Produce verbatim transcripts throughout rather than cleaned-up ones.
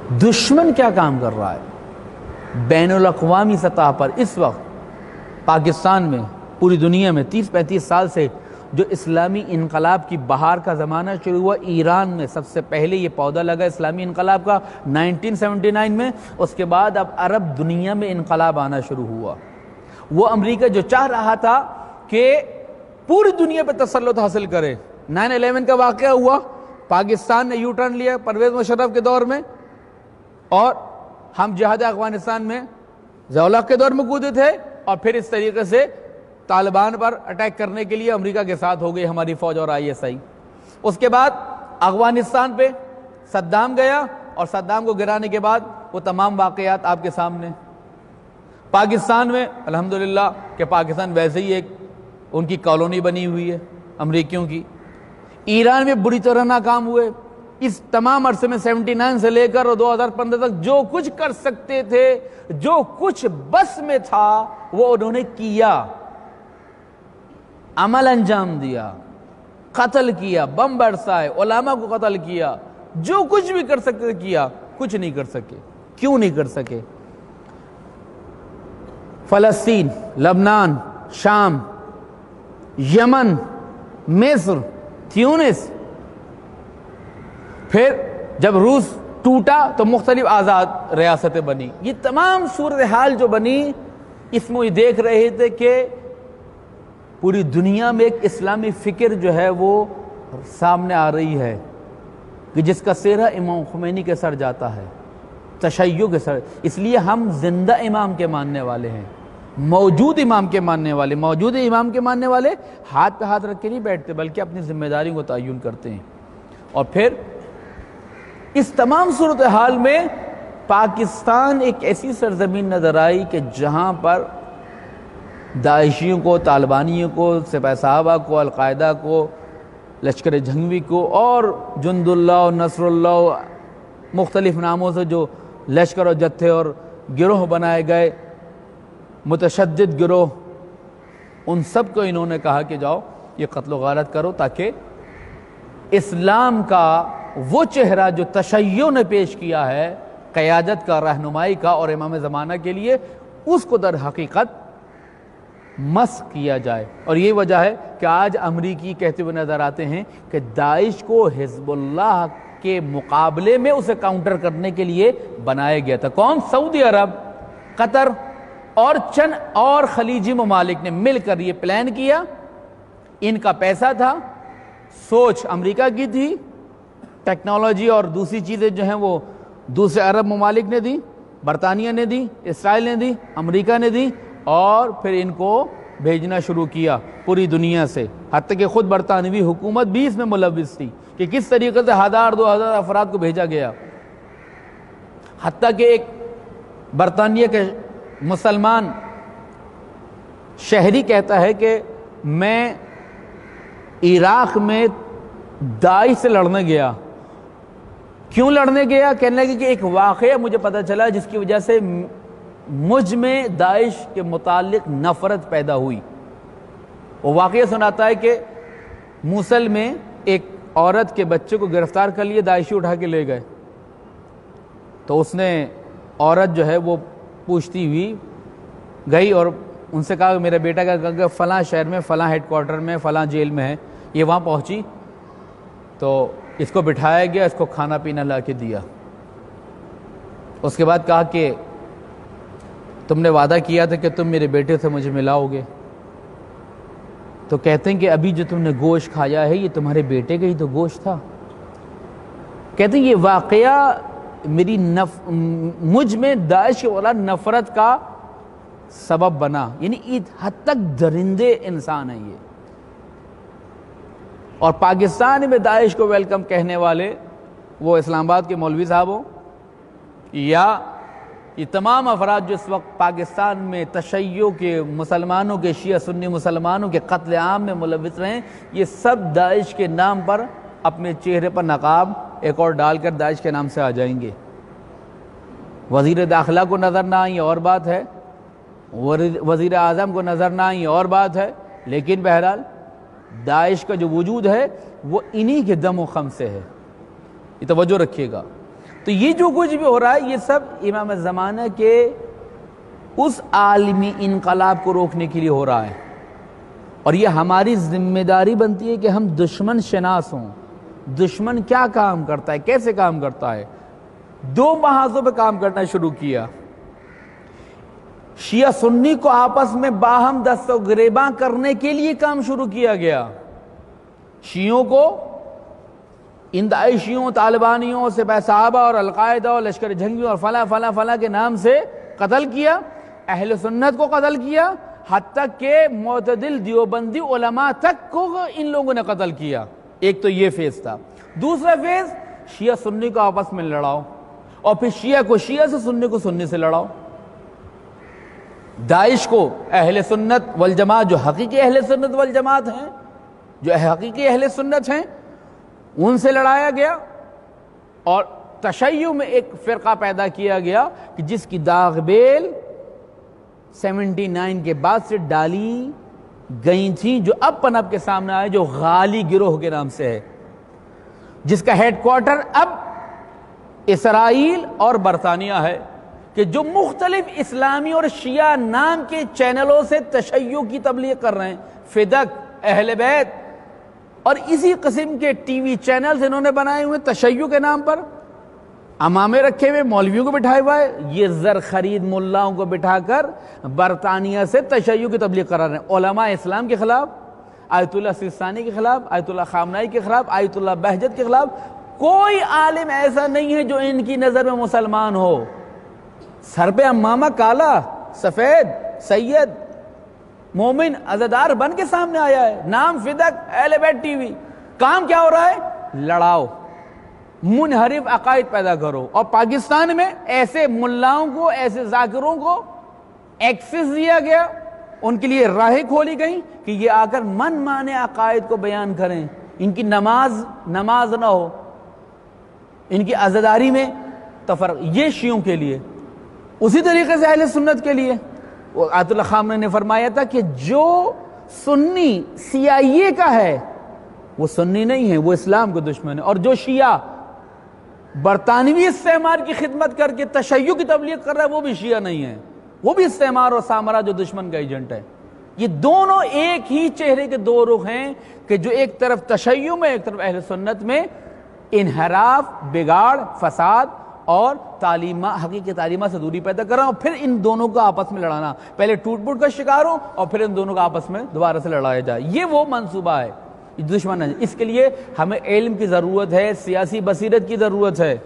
دشمن کیا کام کر رہا ہے بین الاقوامی سطح پر اس وقت پاکستان میں، پوری دنیا میں تیس پینتیس سال سے جو اسلامی انقلاب کی بہار کا زمانہ شروع ہوا، ایران میں سب سے پہلے یہ پودا لگا اسلامی انقلاب کا نائنٹین سیونٹی نائن میں، اس کے بعد اب عرب دنیا میں انقلاب آنا شروع ہوا۔ وہ امریکہ جو چاہ رہا تھا کہ پوری دنیا پہ تسلط حاصل کرے، نائن الیون کا واقعہ ہوا، پاکستان نے یو ٹرن لیا پرویز مشرف کے دور میں، اور ہم جہاد افغانستان میں ضیاء الحق کے دور میں کودے تھے، اور پھر اس طریقے سے طالبان پر اٹیک کرنے کے لیے امریکہ کے ساتھ ہو گئی ہماری فوج اور آئی ایس آئی۔ اس کے بعد افغانستان پہ صدام گیا، اور صدام کو گرانے کے بعد وہ تمام واقعات آپ کے سامنے۔ پاکستان میں الحمدللہ کہ پاکستان ویسے ہی ایک ان کی کالونی بنی ہوئی ہے امریکیوں کی۔ ایران میں بری طرح ناکام ہوئے۔ اس تمام عرصے میں سیونٹی نائن سے لے کر دو ہزار پندرہ تک جو کچھ کر سکتے تھے، جو کچھ بس میں تھا، وہ انہوں نے کیا، عمل انجام دیا، قتل کیا، بم برسائے، علماء کو قتل کیا، جو کچھ بھی کر سکتے تھے کیا، کچھ نہیں کر سکے۔ کیوں نہیں کر سکے؟ فلسطین، لبنان، شام، یمن، مصر، تیونس، پھر جب روس ٹوٹا تو مختلف آزاد ریاستیں بنی۔ یہ تمام صورتحال جو بنی، اس میں یہ دیکھ رہے تھے کہ پوری دنیا میں ایک اسلامی فکر جو ہے وہ سامنے آ رہی ہے کہ جس کا سہرا امام خمینی کے سر جاتا ہے، تشیع کے سر۔ اس لیے ہم زندہ امام کے ماننے والے ہیں، موجود امام کے ماننے والے۔ موجود امام کے ماننے والے ہاتھ پہ ہاتھ رکھ کے نہیں بیٹھتے، بلکہ اپنی ذمہ داریوں کو تعین کرتے ہیں۔ اور پھر اس تمام صورتحال میں پاکستان ایک ایسی سرزمین نظر آئی کہ جہاں پر داعشیوں کو، طالبانیوں کو، سپہ صحابہ کو، القاعدہ کو، لشکر جھنگوی کو، اور جند اللہ، نصر اللہ، مختلف ناموں سے جو لشکر اور جتھے اور گروہ بنائے گئے، متشدد گروہ، ان سب کو انہوں نے کہا کہ جاؤ یہ قتل و غارت کرو، تاکہ اسلام کا وہ چہرہ جو تشیع نے پیش کیا ہے قیادت کا، رہنمائی کا اور امام زمانہ کے لیے، اس کو در حقیقت مسخ کیا جائے۔ اور یہ وجہ ہے کہ آج امریکی کہتے ہوئے نظر آتے ہیں کہ داعش کو حزب اللہ کے مقابلے میں اسے کاؤنٹر کرنے کے لیے بنایا گیا تھا۔ کون؟ سعودی عرب، قطر اور چند اور خلیجی ممالک نے مل کر یہ پلان کیا۔ ان کا پیسہ تھا، سوچ امریکہ کی تھی، ٹیکنالوجی اور دوسری چیزیں جو ہیں وہ دوسرے عرب ممالک نے دی، برطانیہ نے دی، اسرائیل نے دی، امریکہ نے دی، اور پھر ان کو بھیجنا شروع کیا پوری دنیا سے، حتیٰ کہ خود برطانوی حکومت بھی اس میں ملوث تھی کہ کس طریقے سے ہزار دو ہزار افراد کو بھیجا گیا۔ حتیٰ کہ ایک برطانیہ کے مسلمان شہری کہتا ہے کہ میں عراق میں داعش سے لڑنے گیا۔ کیوں لڑنے گیا؟ کہنے لگے کہ ایک واقعہ مجھے پتہ چلا جس کی وجہ سے مجھ میں داعش کے متعلق نفرت پیدا ہوئی۔ وہ واقعہ سناتا ہے کہ موصل میں ایک عورت کے بچے کو گرفتار کر لیے، داعشی اٹھا کے لے گئے، تو اس نے عورت جو ہے وہ پوچھتی ہوئی گئی اور ان سے کہا کہ میرا بیٹا کا کہا کہ فلاں شہر میں، فلاں ہیڈ کوارٹر میں، فلاں جیل میں ہے۔ یہ وہاں پہنچی تو اس کو بٹھایا گیا، اس کو کھانا پینا لا کے دیا۔ اس کے بعد کہا کہ تم نے وعدہ کیا تھا کہ تم میرے بیٹے سے مجھے ملاؤ گے، تو کہتے ہیں کہ ابھی جو تم نے گوشت کھایا ہے یہ تمہارے بیٹے کا ہی تو گوشت تھا۔ کہتے ہیں یہ واقعہ میری نف... مجھ میں داعش کے خلاف نفرت کا سبب بنا، یعنی اس حد تک درندے انسان ہیں یہ۔ اور پاکستان میں داعش کو ویلکم کہنے والے وہ اسلام آباد کے مولوی صاحب ہوں یا یہ تمام افراد جو اس وقت پاکستان میں تشیع کے، مسلمانوں کے، شیعہ سنی مسلمانوں کے قتل عام میں ملوث رہے ہیں، یہ سب داعش کے نام پر اپنے چہرے پر نقاب ایک اور ڈال کر داعش کے نام سے آ جائیں گے۔ وزیر داخلہ کو نظر نہ آئی اور بات ہے، وزیر اعظم کو نظر نہ آئی اور بات ہے، لیکن بہرحال داعش کا جو وجود ہے وہ انہی کے دم و خم سے ہے، یہ توجہ رکھیے گا۔ تو یہ جو کچھ بھی ہو رہا ہے یہ سب امام زمانہ کے اس عالمی انقلاب کو روکنے کے لیے ہو رہا ہے، اور یہ ہماری ذمہ داری بنتی ہے کہ ہم دشمن شناس ہوں، دشمن کیا کام کرتا ہے، کیسے کام کرتا ہے۔ دو محاذوں پہ کام کرنا شروع کیا، شیعہ سنی کو آپس میں باہم دست و گریباں کرنے کے لیے کام شروع کیا گیا، شیعوں کو ان داعشیوں، طالبانیوں، سپاہ صحابہ اور القاعدہ اور لشکر جنگیوں اور فلاں فلاں فلاں کے نام سے قتل کیا، اہل سنت کو قتل کیا، حتیٰ کہ معتدل دیوبندی علماء تک کو ان لوگوں نے قتل کیا۔ ایک تو یہ فیز تھا۔ دوسرا فیز شیعہ سنی کو آپس میں لڑاؤ، اور پھر شیعہ کو شیعہ سے، سنی کو سنی سے لڑاؤ۔ داعش کو اہل سنت والجماعت جو حقیقی اہل سنت والجماعت ہیں، جو حقیقی اہل سنت ہیں، ان سے لڑایا گیا، اور تشیع میں ایک فرقہ پیدا کیا گیا کہ جس کی داغ بیل سیونٹی نائن کے بعد سے ڈالی گئی تھیں، جو اب پنپ کے سامنے آئے، جو غالی گروہ کے نام سے ہے، جس کا ہیڈ کوارٹر اب اسرائیل اور برطانیہ ہے، کہ جو مختلف اسلامی اور شیعہ نام کے چینلوں سے تشیع کی تبلیغ کر رہے ہیں، فدق، اہل بیت، اور اسی قسم کے ٹی وی چینلز انہوں نے بنائے ہوئے تشیع کے نام پر، امامے رکھے ہوئے، مولویوں کو بٹھائے ہوئے، یہ زر خرید ملاؤں کو بٹھا کر برطانیہ سے تشیع کی تبلیغ کرا رہے ہیں، علماء اسلام کے خلاف، آیت اللہ سیستانی کے خلاف، آیت اللہ خامنائی کے خلاف، آیت اللہ بہجت کے خلاف۔ کوئی عالم ایسا نہیں ہے جو ان کی نظر میں مسلمان ہو، سر پہ امامہ کالا سفید سید مومن عزادار بن کے سامنے آیا ہے، نام فدق، اہل بیت ٹی وی، کام کیا ہو رہا ہے؟ لڑاؤ، منحرف عقائد پیدا کرو، اور پاکستان میں ایسے ملاؤں کو، ایسے ذاکروں کو ایکسس دیا گیا، ان کے لیے راہیں کھولی گئیں کہ یہ آ کر من مانے عقائد کو بیان کریں، ان کی نماز نماز نہ ہو، ان کی عزاداری میں تفرق، یہ شیعوں کے لیے۔ اسی طریقے سے اہل سنت کے لیے آیت اللہ خامنہ نے فرمایا تھا کہ جو سنی سی آئی اے کا ہے وہ سنی نہیں ہے، وہ اسلام کو دشمن ہے، اور جو شیعہ برطانوی استعمار کی خدمت کر کے تشیع کی تبلیغ کر رہا ہے وہ بھی شیعہ نہیں ہے، وہ بھی استعمار اور سامراج جو دشمن کا ایجنٹ ہے۔ یہ دونوں ایک ہی چہرے کے دو رخ ہیں کہ جو ایک طرف تشیع میں، ایک طرف اہل سنت میں انحراف، بگاڑ، فساد اور تعلیمہ، حقیقی تعلیمہ سے دوری پیدا کر رہا ہوں، پھر ان دونوں کا آپس میں لڑانا، پہلے ٹوٹ پوٹ کا شکار ہوں اور پھر ان دونوں کا آپس میں دوبارہ سے لڑایا جائے، یہ وہ منصوبہ ہے دشمن ہے۔ اس کے لیے ہمیں علم کی ضرورت ہے، سیاسی بصیرت کی ضرورت ہے۔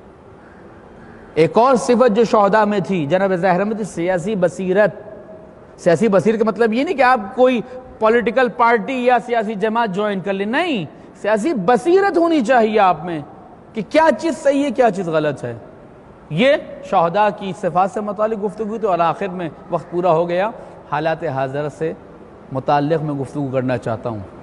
ایک اور صفت جو شہداء میں تھی جناب ظاہر احمد، سیاسی بصیرت۔ سیاسی بصیرت کا مطلب یہ نہیں کہ آپ کوئی پولیٹیکل پارٹی یا سیاسی جماعت جوائن کر لیں، نہیں، سیاسی بصیرت ہونی چاہیے آپ میں کہ کیا چیز صحیح ہے، کیا چیز غلط ہے۔ یہ شہداء کی صفات سے متعلق گفتگو تو، اور آخر میں وقت پورا ہو گیا، حالات حاضرہ سے متعلق میں گفتگو کرنا چاہتا ہوں۔